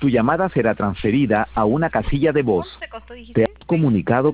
Tu llamada será transferida a una casilla de voz. ¿Cuánto te costó, Te dijiste? has comunicado